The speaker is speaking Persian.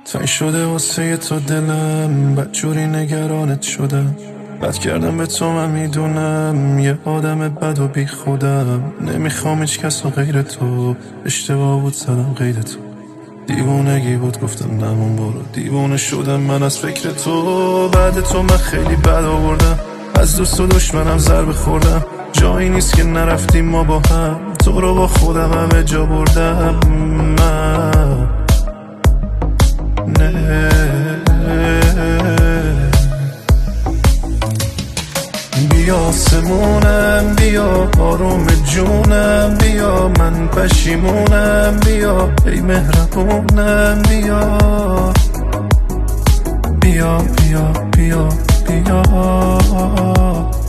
تنگ شده واسه تو دلم، بدجوری نگرانت شدم. بد کردم به تو من میدونم، یه آدم بد و بی خودم. نمیخوام هیچ کس و غیر تو، اشتباه بود زدم غیر تو. دیوونگی بود گفتم نمون برو، دیوونه شدم من از فکر تو. بعد تو من خیلی بد آوردم، از دوست و دشمنم ضربه خوردم. جایی نیست که نرفتیم ما با هم، تو رو با خودم همه جا بردم من. بیا آسمونم، بیا آروم جونم، بیا من پشیمونم، بیا ای مهربونم، بیا بیا بیا بیا بیا